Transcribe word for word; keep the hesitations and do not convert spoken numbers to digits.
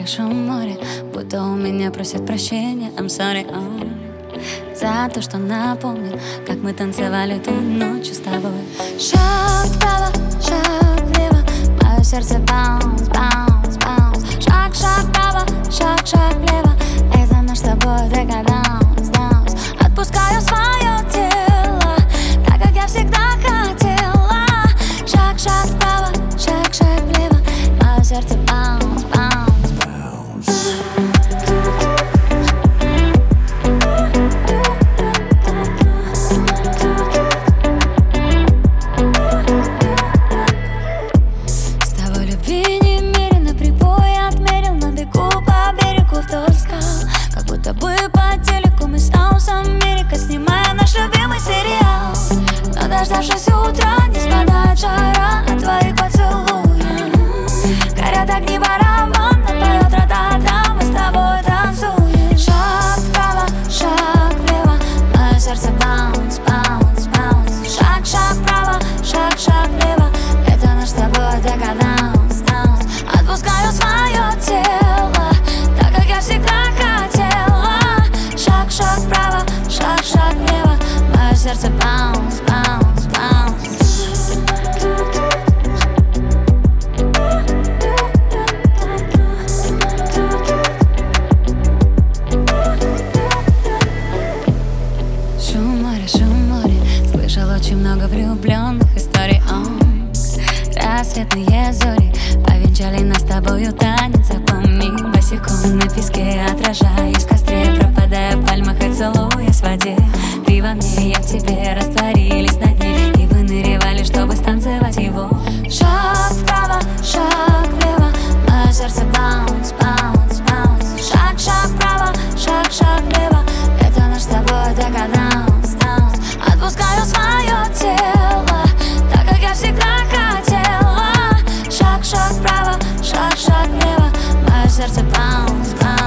шум моря, будто у меня просят прощения. I'm sorry, oh, за то, что напомнил, как мы танцевали ту ночью с тобой. Шаг вправо, шаг влево, мое сердце баунс, баунс, баунс. Шаг, шаг вправо, шаг, шаг влево, это наш с тобой декаданс, даунс. Отпускаю свое тело, так как я всегда хотела. Шаг, шаг вправо, шаг, шаг влево, мое сердце баунс, баунс, баунс. С тобой любви немерено, прибой отмерил на бегу по берегу вдоль скал. Как будто бы по телеку мы с Аусом Америка, снимая наш любимый сериал. Но дождавшись утра, не спадает жара от твоих поцелуев. Горят огни барабана, поет ра-та-та, мы с тобой танцуем. Шаг вправо, шаг влево, мое сердце баунс, баунс, баунс. Шаг, шаг вправо, шаг, шаг влево, это наш с тобой декаданс, даунс. Отпускаю свое тело, так как я всегда хотела. Шаг, шаг вправо, шаг, шаг влево, мое сердце баунс, баунс, баунс. Шум моря, шум моря, слышал очень много влюбленных историй. О, рассветные зори повенчали нас с тобою танец. Запомни, босиком на песке, отражаясь в костре, пропадая в пальмах и целуясь в воде. Ты во мне, я в тебе, растворились на дне и выныривали, чтобы станцевать его. Шаг вправо, шаг влево, мое сердце баунс, баунс, баунс. Шаг, шаг вправо, шаг, шаг влево, это наш с тобой декаданс, даунс. Отпускаю свое тело, так как я всегда хотела. Шаг, шаг вправо, шаг, шаг влево, мое сердце баунс, баунс.